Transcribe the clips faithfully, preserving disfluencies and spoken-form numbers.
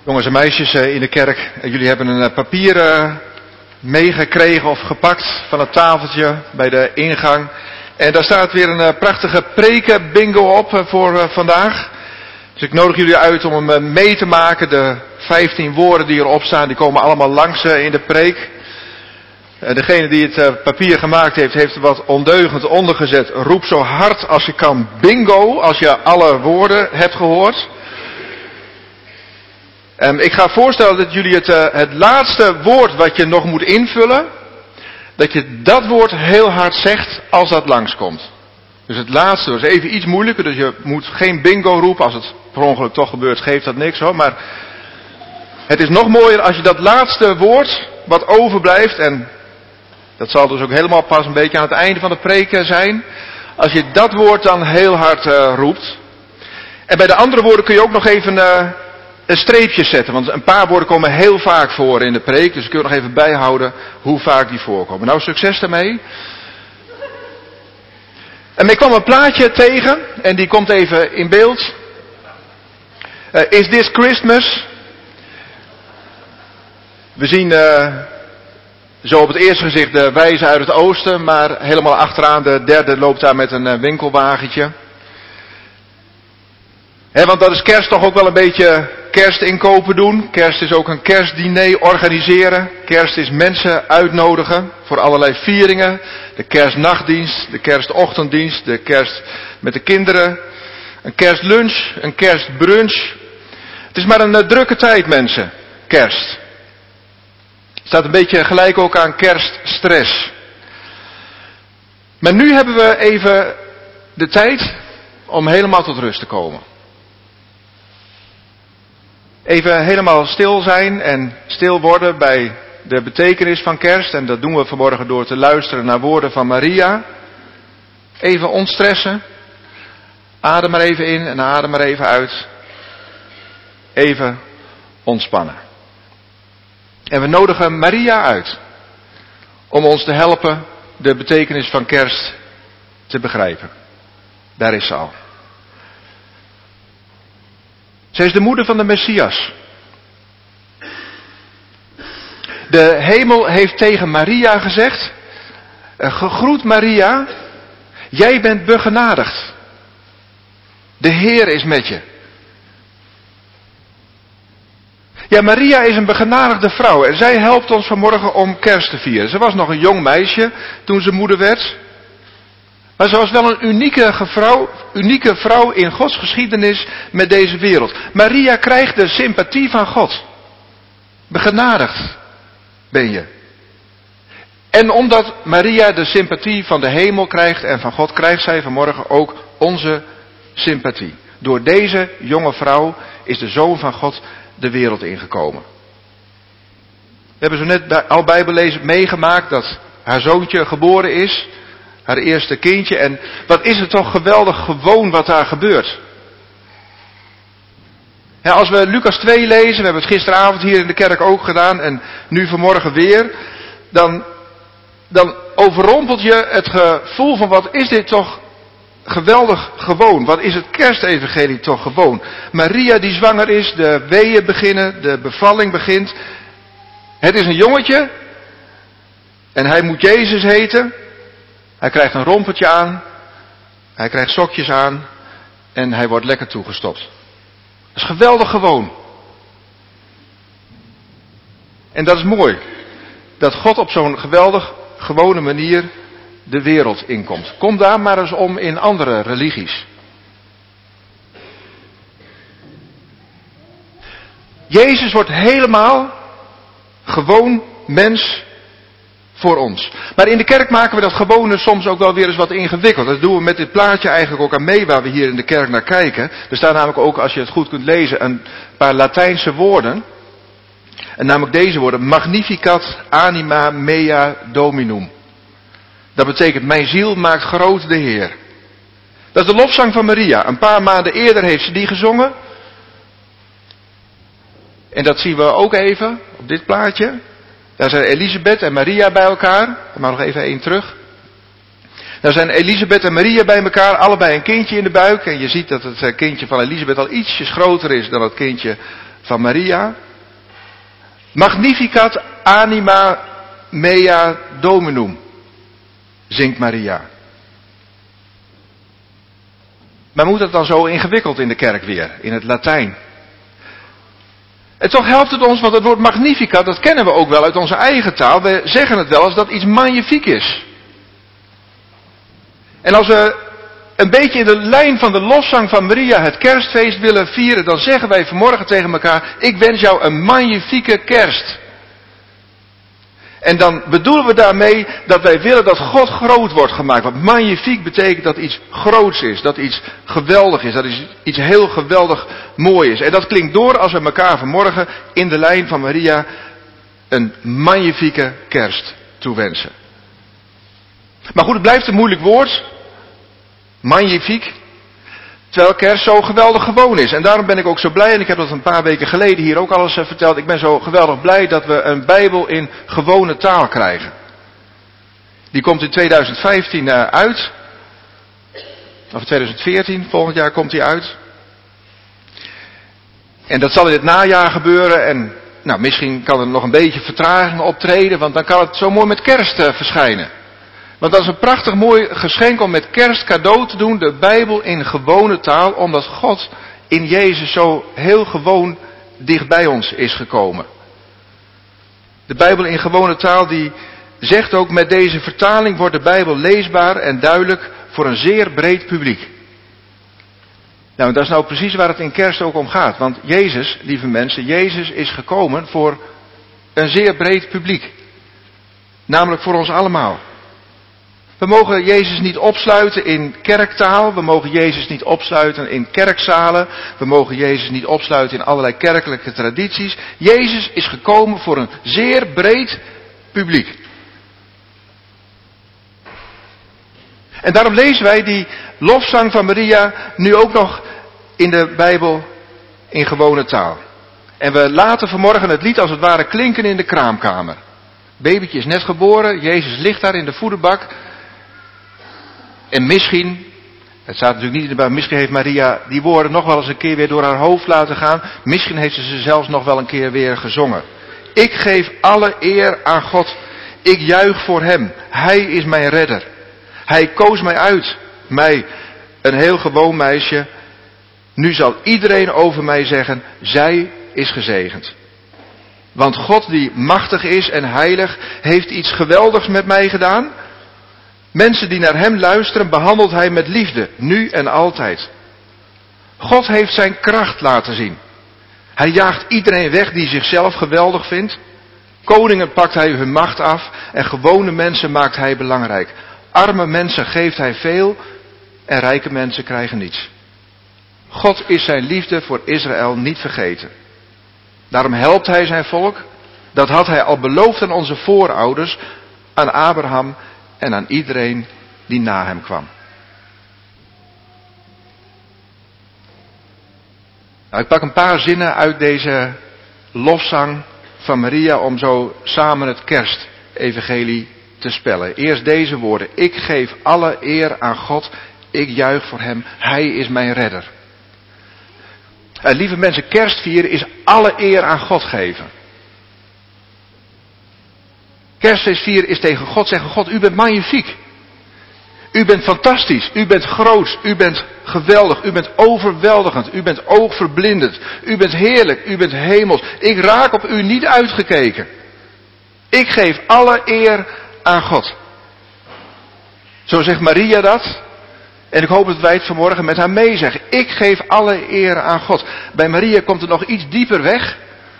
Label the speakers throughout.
Speaker 1: Jongens en meisjes in de kerk, jullie hebben een papier meegekregen of gepakt van het tafeltje bij de ingang. En daar staat weer een prachtige preken bingo op voor vandaag. Dus ik nodig jullie uit om hem mee te maken. De vijftien woorden die erop staan, die komen allemaal langs in de preek. Degene die het papier gemaakt heeft, heeft er wat ondeugend ondergezet. Roep zo hard als je kan bingo, als je alle woorden hebt gehoord. En ik ga voorstellen dat jullie het, uh, het laatste woord wat je nog moet invullen, dat je dat woord heel hard zegt als dat langskomt. Dus het laatste, dat is even iets moeilijker, dus je moet geen bingo roepen. Als het per ongeluk toch gebeurt, geeft dat niks hoor. Maar het is nog mooier als je dat laatste woord wat overblijft, en dat zal dus ook helemaal pas een beetje aan het einde van de preek zijn, als je dat woord dan heel hard uh, roept. En bij de andere woorden kun je ook nog even Uh, een streepje zetten, want een paar woorden komen heel vaak voor in de preek, dus kun je nog even bijhouden hoe vaak die voorkomen. Nou, succes daarmee. En ik kwam een plaatje tegen, en die komt even in beeld. Uh, Is This Christmas? We zien uh, zo op het eerste gezicht de wijze uit het oosten, maar helemaal achteraan de derde loopt daar met een uh, winkelwagentje. He, want dat is kerst toch ook wel een beetje kerstinkopen doen. Kerst is ook een kerstdiner organiseren. Kerst is mensen uitnodigen voor allerlei vieringen. De kerstnachtdienst, de kerstochtenddienst, de kerst met de kinderen. Een kerstlunch, een kerstbrunch. Het is maar een uh, drukke tijd, mensen. Kerst. Het staat een beetje gelijk ook aan kerststress. Maar nu hebben we even de tijd om helemaal tot rust te komen. Even helemaal stil zijn en stil worden bij de betekenis van kerst. En dat doen we vanmorgen door te luisteren naar woorden van Maria. Even ontstressen. Adem maar even in en adem maar even uit. Even ontspannen. En we nodigen Maria uit om ons te helpen de betekenis van kerst te begrijpen. Daar is ze al. Zij is de moeder van de Messias. De hemel heeft tegen Maria gezegd: gegroet Maria, jij bent begenadigd. De Heer is met je. Ja, Maria is een begenadigde vrouw en zij helpt ons vanmorgen om kerst te vieren. Ze was nog een jong meisje toen ze moeder werd. Maar ze was wel een unieke vrouw, unieke vrouw in Gods geschiedenis met deze wereld. Maria krijgt de sympathie van God. Begenadigd ben je. En omdat Maria de sympathie van de hemel krijgt en van God, krijgt zij vanmorgen ook onze sympathie. Door deze jonge vrouw is de Zoon van God de wereld ingekomen. We hebben zo net bij, al bijbellezen meegemaakt dat haar zoontje geboren is. Haar eerste kindje. En wat is het toch geweldig gewoon wat daar gebeurt. Ja, als we Lucas twee lezen, we hebben het gisteravond hier in de kerk ook gedaan en nu vanmorgen weer. Dan, dan overrompelt je het gevoel van wat is dit toch geweldig gewoon. Wat is het kerstevangelie toch gewoon. Maria die zwanger is, de weeën beginnen, de bevalling begint. Het is een jongetje en hij moet Jezus heten. Hij krijgt een rompertje aan, hij krijgt sokjes aan en hij wordt lekker toegestopt. Dat is geweldig gewoon. En dat is mooi. Dat God op zo'n geweldig gewone manier de wereld inkomt. Kom daar maar eens om in andere religies. Jezus wordt helemaal gewoon mens voor ons. Maar in de kerk maken we dat gewone soms ook wel weer eens wat ingewikkeld. Dat doen we met dit plaatje eigenlijk ook aan mee waar we hier in de kerk naar kijken. Er staan namelijk ook, als je het goed kunt lezen, een paar Latijnse woorden. En namelijk deze woorden: Magnificat anima mea dominum. Dat betekent: mijn ziel maakt groot de Heer. Dat is de lofzang van Maria. Een paar maanden eerder heeft ze die gezongen. En dat zien we ook even op dit plaatje. Daar zijn Elisabeth en Maria bij elkaar. Er mag nog even één terug. Daar zijn Elisabeth en Maria bij elkaar, allebei een kindje in de buik. En je ziet dat het kindje van Elisabeth al ietsjes groter is dan het kindje van Maria. Magnificat anima mea Dominum, zingt Maria. Maar moet het dan zo ingewikkeld in de kerk weer, in het Latijn? En toch helpt het ons, want het woord Magnificat, dat kennen we ook wel uit onze eigen taal. We zeggen het wel als dat iets magnifiek is. En als we een beetje in de lijn van de loszang van Maria het kerstfeest willen vieren, dan zeggen wij vanmorgen tegen elkaar, ik wens jou een magnifieke kerst. En dan bedoelen we daarmee dat wij willen dat God groot wordt gemaakt. Want magnifiek betekent dat iets groots is, dat iets geweldig is, dat iets heel geweldig mooi is. En dat klinkt door als we elkaar vanmorgen in de lijn van Maria een magnifieke kerst toewensen. Maar goed, het blijft een moeilijk woord. Magnifiek. Terwijl kerst zo geweldig gewoon is. En daarom ben ik ook zo blij, en ik heb dat een paar weken geleden hier ook al eens verteld. Ik ben zo geweldig blij dat we een Bijbel in gewone taal krijgen. Die komt in tweeduizend vijftien uit. Of tweeduizend veertien, volgend jaar komt die uit. En dat zal in het najaar gebeuren. En nou, misschien kan er nog een beetje vertraging optreden. Want dan kan het zo mooi met kerst uh, verschijnen. Want dat is een prachtig mooi geschenk om met kerst cadeau te doen, de Bijbel in gewone taal, omdat God in Jezus zo heel gewoon dicht bij ons is gekomen. De Bijbel in gewone taal die zegt ook, met deze vertaling wordt de Bijbel leesbaar en duidelijk voor een zeer breed publiek. Nou, dat is nou precies waar het in kerst ook om gaat. Want Jezus, lieve mensen, Jezus is gekomen voor een zeer breed publiek. Namelijk voor ons allemaal. We mogen Jezus niet opsluiten in kerktaal, we mogen Jezus niet opsluiten in kerkzalen, we mogen Jezus niet opsluiten in allerlei kerkelijke tradities. Jezus is gekomen voor een zeer breed publiek. En daarom lezen wij die lofzang van Maria nu ook nog in de Bijbel in gewone taal. En we laten vanmorgen het lied als het ware klinken in de kraamkamer. Babytje is net geboren, Jezus ligt daar in de voederbak. En misschien, het staat natuurlijk niet in de Bijbel, misschien heeft Maria die woorden nog wel eens een keer weer door haar hoofd laten gaan. Misschien heeft ze ze zelfs nog wel een keer weer gezongen. Ik geef alle eer aan God. Ik juich voor hem. Hij is mijn redder. Hij koos mij uit. Mij, een heel gewoon meisje. Nu zal iedereen over mij zeggen, zij is gezegend. Want God die machtig is en heilig, heeft iets geweldigs met mij gedaan. Mensen die naar hem luisteren, behandelt hij met liefde, nu en altijd. God heeft zijn kracht laten zien. Hij jaagt iedereen weg die zichzelf geweldig vindt. Koningen pakt hij hun macht af en gewone mensen maakt hij belangrijk. Arme mensen geeft hij veel en rijke mensen krijgen niets. God is zijn liefde voor Israël niet vergeten. Daarom helpt hij zijn volk. Dat had hij al beloofd aan onze voorouders, aan Abraham en aan iedereen die na hem kwam. Nou, ik pak een paar zinnen uit deze lofzang van Maria om zo samen het kerstevangelie te spellen. Eerst deze woorden. Ik geef alle eer aan God. Ik juich voor hem. Hij is mijn redder. En lieve mensen, kerstvieren is alle eer aan God geven. Kerstfeest vieren is tegen God zeggen, God, u bent magnifiek. U bent fantastisch, u bent groot, u bent geweldig, u bent overweldigend, u bent oogverblindend, u bent heerlijk, u bent hemels. Ik raak op u niet uitgekeken. Ik geef alle eer aan God. Zo zegt Maria dat. En ik hoop dat wij het vanmorgen met haar meezeggen. Ik geef alle eer aan God. Bij Maria komt het nog iets dieper weg.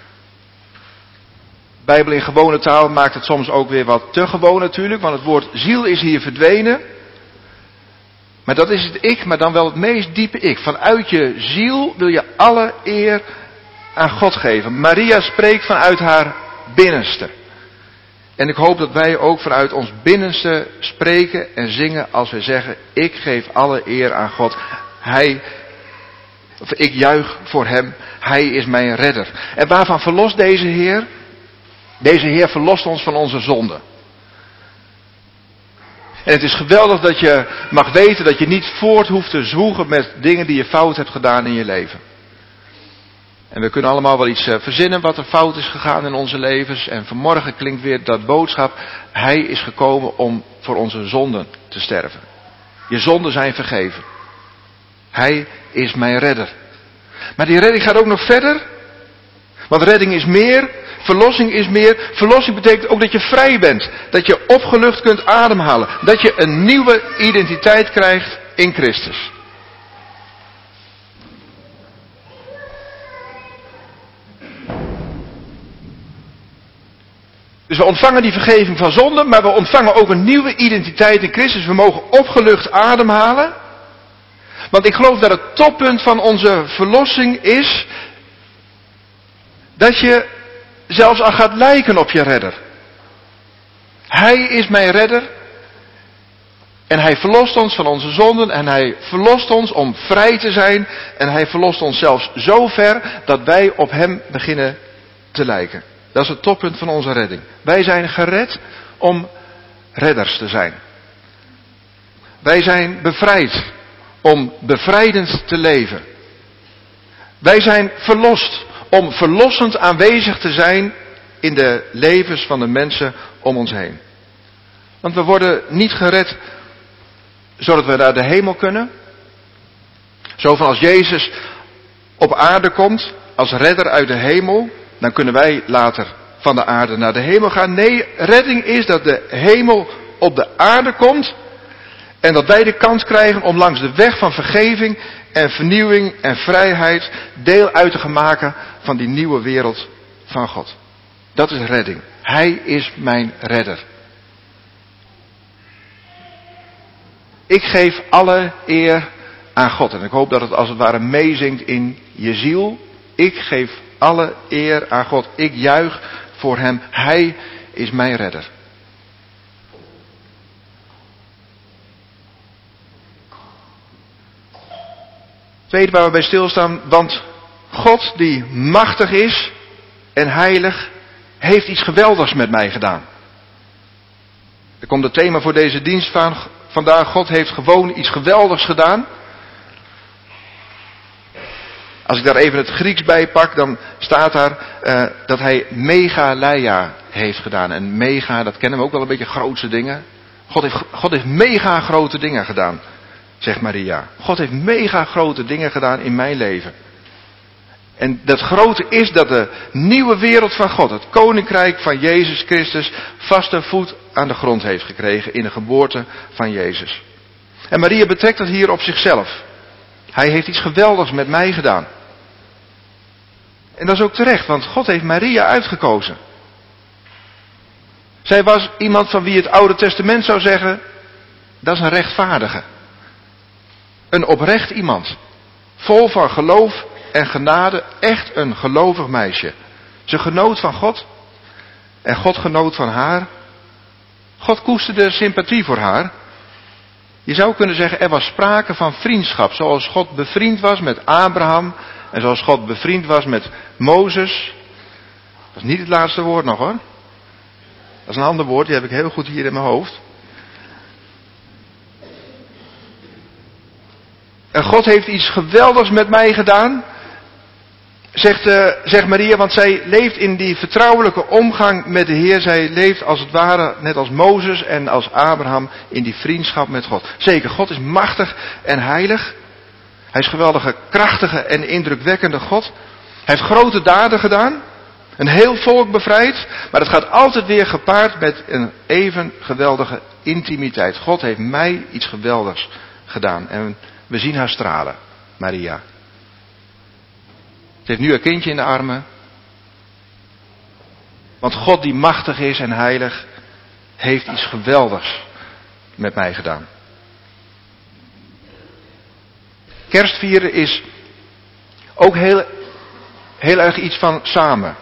Speaker 1: De Bijbel in gewone taal maakt het soms ook weer wat te gewoon natuurlijk. Want het woord ziel is hier verdwenen. Maar dat is het ik, maar dan wel het meest diepe ik. Vanuit je ziel wil je alle eer aan God geven. Maria spreekt vanuit haar binnenste. En ik hoop dat wij ook vanuit ons binnenste spreken en zingen als we zeggen, ik geef alle eer aan God. Hij, of ik juich voor hem, hij is mijn redder. En waarvan verlost deze Heer? Deze Heer verlost ons van onze zonden. En het is geweldig dat je mag weten dat je niet voort hoeft te zwoegen met dingen die je fout hebt gedaan in je leven. En we kunnen allemaal wel iets verzinnen wat er fout is gegaan in onze levens. En vanmorgen klinkt weer dat boodschap. Hij is gekomen om voor onze zonden te sterven. Je zonden zijn vergeven. Hij is mijn redder. Maar die redding gaat ook nog verder. Want redding is meer. Verlossing is meer. Verlossing betekent ook dat je vrij bent. Dat je opgelucht kunt ademhalen. Dat je een nieuwe identiteit krijgt in Christus. Dus we ontvangen die vergeving van zonde, maar we ontvangen ook een nieuwe identiteit in Christus. We mogen opgelucht ademhalen. Want ik geloof dat het toppunt van onze verlossing is dat je zelfs al gaat lijken op je redder. Hij is mijn redder en hij verlost ons van onze zonden en hij verlost ons om vrij te zijn en hij verlost ons zelfs zo ver dat wij op hem beginnen te lijken. Dat is het toppunt van onze redding. Wij zijn gered om redders te zijn. Wij zijn bevrijd om bevrijdend te leven. Wij zijn verlost om verlossend aanwezig te zijn in de levens van de mensen om ons heen. Want we worden niet gered zodat we naar de hemel kunnen. Zo van als Jezus op aarde komt als redder uit de hemel, dan kunnen wij later van de aarde naar de hemel gaan. Nee, redding is dat de hemel op de aarde komt en dat wij de kans krijgen om langs de weg van vergeving en vernieuwing en vrijheid deel uit te gaan maken van die nieuwe wereld van God. Dat is redding. Hij is mijn redder. Ik geef alle eer aan God. En ik hoop dat het als het ware meezingt in je ziel. Ik geef alle eer aan God. Ik juich voor hem. Hij is mijn redder. Tweede waar we bij stilstaan. Want God die machtig is en heilig heeft iets geweldigs met mij gedaan. Er komt het thema voor deze dienst van vandaag. God heeft gewoon iets geweldigs gedaan. Als ik daar even het Grieks bij pak, dan staat daar uh, dat hij megaleia heeft gedaan. En mega, dat kennen we ook wel een beetje grootse dingen. God heeft, God heeft mega grote dingen gedaan, zegt Maria. God heeft mega grote dingen gedaan in mijn leven. En dat grote is dat de nieuwe wereld van God, het koninkrijk van Jezus Christus, vaste voet aan de grond heeft gekregen in de geboorte van Jezus. En Maria betrekt dat hier op zichzelf. Hij heeft iets geweldigs met mij gedaan. En dat is ook terecht, want God heeft Maria uitgekozen. Zij was iemand van wie het Oude Testament zou zeggen, dat is een rechtvaardige. Een oprecht iemand. Vol van geloof en genade, echt een gelovig meisje. Ze genoot van God en God genoot van haar. God koesterde sympathie voor haar. Je zou kunnen zeggen, er was sprake van vriendschap. Zoals God bevriend was met Abraham en zoals God bevriend was met Mozes. Dat is niet het laatste woord nog hoor. Dat is een ander woord, die heb ik heel goed hier in mijn hoofd. En God heeft iets geweldigs met mij gedaan, zegt, uh, zegt Maria, want zij leeft in die vertrouwelijke omgang met de Heer. Zij leeft als het ware, net als Mozes en als Abraham, in die vriendschap met God. Zeker, God is machtig en heilig. Hij is geweldige, krachtige en indrukwekkende God. Hij heeft grote daden gedaan. Een heel volk bevrijd. Maar het gaat altijd weer gepaard met een even geweldige intimiteit. God heeft mij iets geweldigs gedaan. En we zien haar stralen, Maria. Ze heeft nu een kindje in de armen. Want God die machtig is en heilig, heeft iets geweldigs met mij gedaan. Kerstvieren is ook heel, heel erg iets van samen.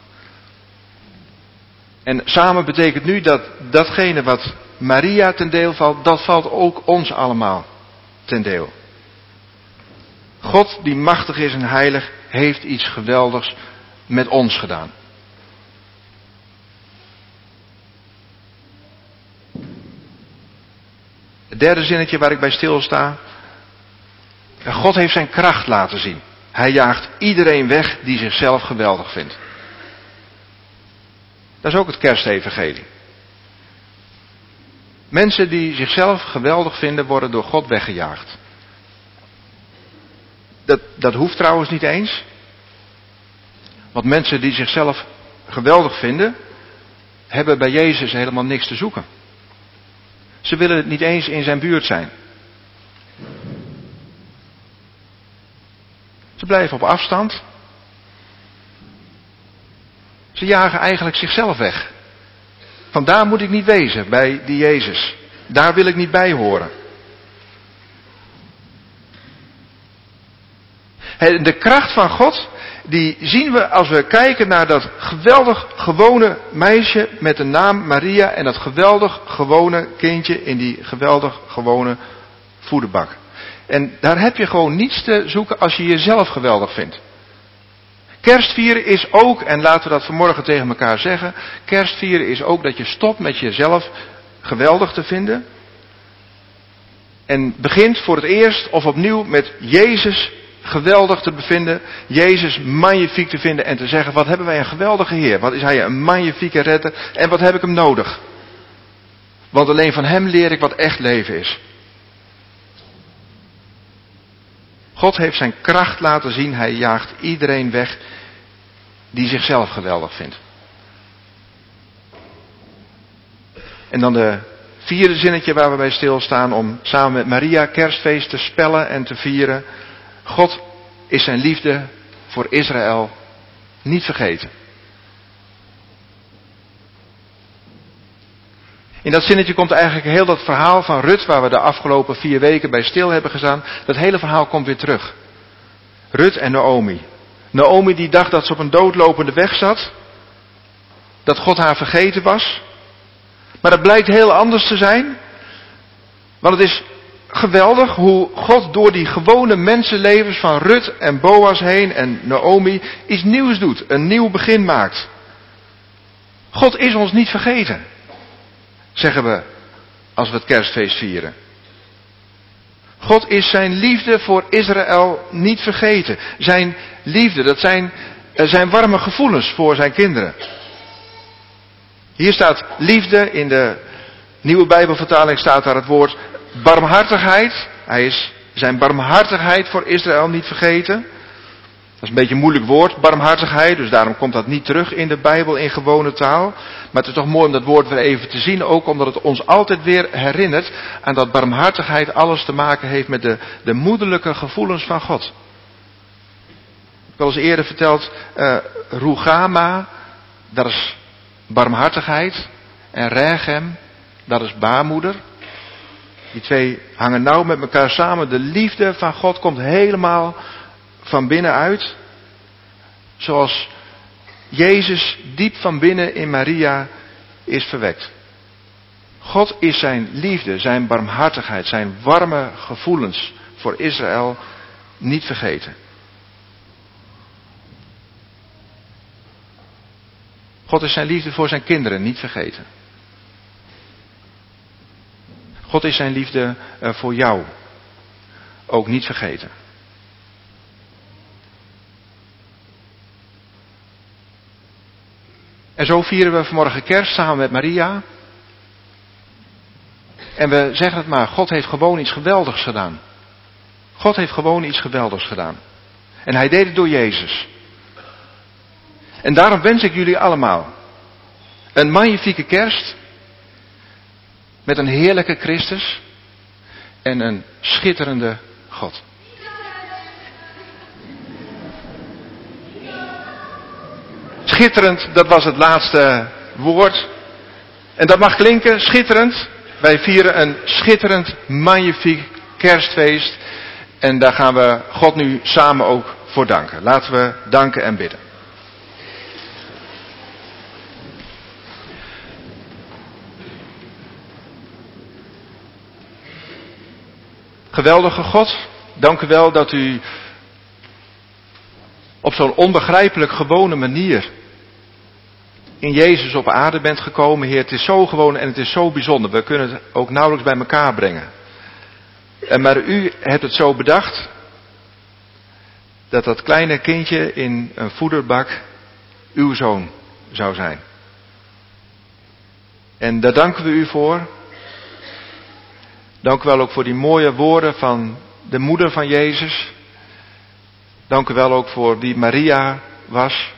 Speaker 1: En samen betekent nu dat datgene wat Maria ten deel valt, dat valt ook ons allemaal ten deel. God die machtig is en heilig, heeft iets geweldigs met ons gedaan. Het derde zinnetje waar ik bij stilsta. God heeft zijn kracht laten zien. Hij jaagt iedereen weg die zichzelf geweldig vindt. Dat is ook het kerstevangelie. Mensen die zichzelf geweldig vinden worden door God weggejaagd. Dat, dat hoeft trouwens niet eens. Want mensen die zichzelf geweldig vinden, hebben bij Jezus helemaal niks te zoeken. Ze willen niet eens in zijn buurt zijn. Ze blijven op afstand. Ze jagen eigenlijk zichzelf weg. Van daar moet ik niet wezen, bij die Jezus. Daar wil ik niet bij horen. De kracht van God, die zien we als we kijken naar dat geweldig gewone meisje met de naam Maria en dat geweldig gewone kindje in die geweldig gewone voederbak. En daar heb je gewoon niets te zoeken als je jezelf geweldig vindt. Kerstvieren is ook, en laten we dat vanmorgen tegen elkaar zeggen, kerstvieren is ook dat je stopt met jezelf geweldig te vinden. En begint voor het eerst of opnieuw met Jezus geweldig te bevinden, Jezus magnifiek te vinden en te zeggen, wat hebben wij een geweldige Heer, wat is Hij een magnifieke redder en wat heb ik hem nodig. Want alleen van Hem leer ik wat echt leven is. God heeft zijn kracht laten zien, Hij jaagt iedereen weg die zichzelf geweldig vindt. En dan de vierde zinnetje waar we bij stilstaan om samen met Maria kerstfeest te spellen en te vieren. God is zijn liefde voor Israël niet vergeten. In dat zinnetje komt eigenlijk heel dat verhaal van Rut, waar we de afgelopen vier weken bij stil hebben gestaan. Dat hele verhaal komt weer terug. Rut en Naomi. Naomi die dacht dat ze op een doodlopende weg zat. Dat God haar vergeten was. Maar dat blijkt heel anders te zijn. Want het is geweldig hoe God door die gewone mensenlevens van Rut en Boas heen en Naomi iets nieuws doet. Een nieuw begin maakt. God is ons niet vergeten. Zeggen we als we het kerstfeest vieren. God is zijn liefde voor Israël niet vergeten. Zijn liefde, dat zijn, zijn warme gevoelens voor zijn kinderen. Hier staat liefde, in de nieuwe Bijbelvertaling staat daar het woord barmhartigheid. Hij is zijn barmhartigheid voor Israël niet vergeten. Dat is een beetje een moeilijk woord, barmhartigheid, dus daarom komt dat niet terug in de Bijbel in gewone taal. Maar het is toch mooi om dat woord weer even te zien, ook omdat het ons altijd weer herinnert aan dat barmhartigheid alles te maken heeft met de, de moederlijke gevoelens van God. Ik heb al eens eerder verteld, uh, Rugama, dat is barmhartigheid, en Regem, dat is baarmoeder. Die twee hangen nauw met elkaar samen. De liefde van God komt helemaal van binnenuit. Zoals Jezus diep van binnen in Maria is verwekt. God is zijn liefde, zijn barmhartigheid, zijn warme gevoelens voor Israël niet vergeten. God is zijn liefde voor zijn kinderen niet vergeten. God is zijn liefde voor jou ook niet vergeten. En zo vieren we vanmorgen kerst samen met Maria. En we zeggen het maar, God heeft gewoon iets geweldigs gedaan. God heeft gewoon iets geweldigs gedaan. En hij deed het door Jezus. En daarom wens ik jullie allemaal een magnifieke kerst. Met een heerlijke Christus. En een schitterende God. Schitterend, dat was het laatste woord. En dat mag klinken, schitterend. Wij vieren een schitterend, magnifiek kerstfeest. En daar gaan we God nu samen ook voor danken. Laten we danken en bidden. Geweldige God, dank u wel dat u op zo'n onbegrijpelijk gewone manier in Jezus op aarde bent gekomen. Heer, het is zo gewoon en het is zo bijzonder. We kunnen het ook nauwelijks bij elkaar brengen. En maar u hebt het zo bedacht. dat dat kleine kindje in een voederbak uw zoon zou zijn. En daar danken we u voor. Dank u wel ook voor die mooie woorden van de moeder van Jezus. Dank u wel ook voor wie Maria was.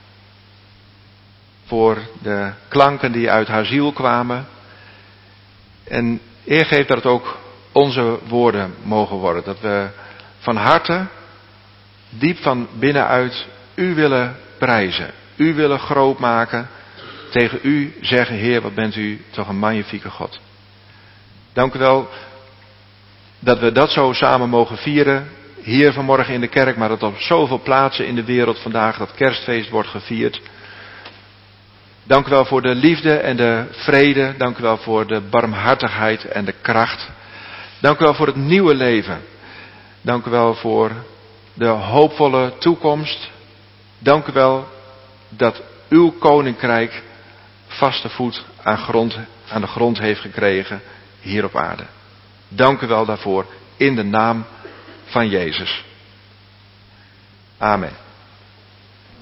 Speaker 1: Voor de klanken die uit haar ziel kwamen. En Heer, geef dat het ook onze woorden mogen worden. Dat we van harte, diep van binnenuit, u willen prijzen. U willen groot maken. Tegen u zeggen, Heer, wat bent u toch een magnifieke God. Dank u wel dat we dat zo samen mogen vieren. Hier vanmorgen in de kerk, maar dat op zoveel plaatsen in de wereld vandaag dat kerstfeest wordt gevierd. Dank u wel voor de liefde en de vrede. Dank u wel voor de barmhartigheid en de kracht. Dank u wel voor het nieuwe leven. Dank u wel voor de hoopvolle toekomst. Dank u wel dat uw koninkrijk vaste voet aan, grond, aan de grond heeft gekregen hier op aarde. Dank u wel daarvoor in de naam van Jezus. Amen.